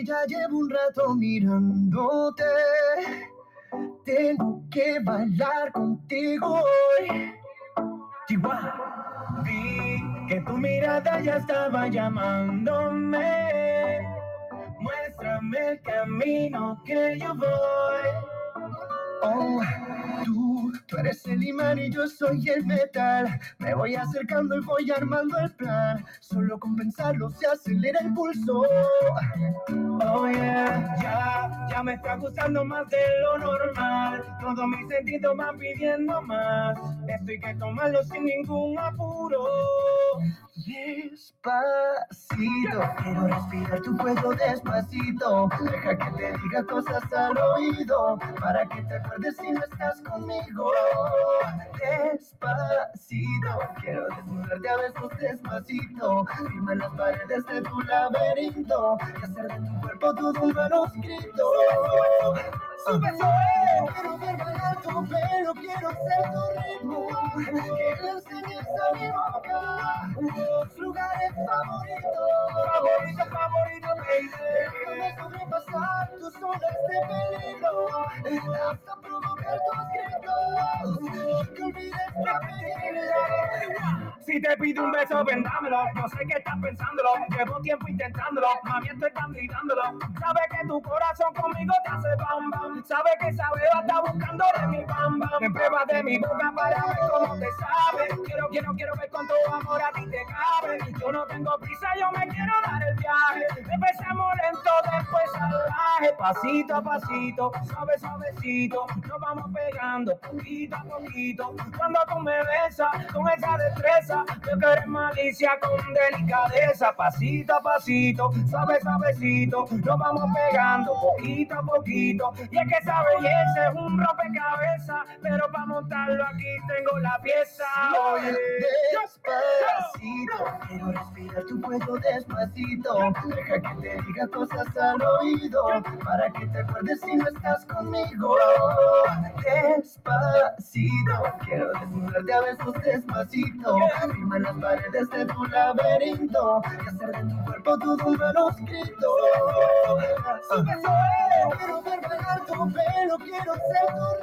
ya llevo un rato mirándote. Tengo que bailar contigo hoy. Chihuahua. Vi que tu mirada ya estaba llamándome. Muéstrame el camino que yo voy. Oh, tú eres el imán y yo soy el metal. Me voy acercando y voy armando el plan. Solo con pensarlo se acelera el pulso. Oh yeah, ya me está gustando más de lo normal. Todos mis sentidos van pidiendo más. Esto hay que tomarlo sin ningún apuro. Despacito, quiero respirar tu cuello despacito. Deja que te diga cosas al oído, para que te acuerdes si no estás conmigo. Despacito, quiero desnudarte a besos despacito. Firma las paredes de tu laberinto y hacer de tu cuerpo todo un manuscrito. Sube, Quiero ver bailar tu pelo, quiero ser tu ritmo. Que le enseñes a mi boca tus lugares favoritos. Favorito, baby. Déjame sobrepasar tus zonas de peligro, hasta provocar tus gritos, que olvides tu apellido. Si te pido un beso, vendámelo. Yo sé que estás pensándolo. Llevo tiempo intentándolo. Mami, estoy tan gritándolo. Sabes que tu corazón conmigo te hace bam bam. Sabes que esa beba está buscando de mi bam bam. Me pruebas de mi boca para ver cómo te sabe. Quiero ver cuánto amor a ti te cabe. Yo no tengo prisa, yo me quiero dar el viaje. Empecemos lento, después salvaje. Pasito a pasito, suavecito. Nos vamos pegando poquito a poquito. Cuando tú me besas con esa destreza, yo que eres malicia con delicadeza. Pasito a pasito, suavecito. Nos vamos pegando poquito a poquito. Y es que esa belleza es un rompecabezas, pero para montarlo aquí tengo la pieza. Oye, Despacito, quiero respirar tu cuello despacito. Deja que te diga cosas al oído, para que te acuerdes si no estás conmigo. Despacito, quiero desnudarte a besos despacito. Firma las paredes de tu laberinto y hacer de tu cuerpo todo un manuscrito. Quiero ver bailar tu pelo, quiero ser tu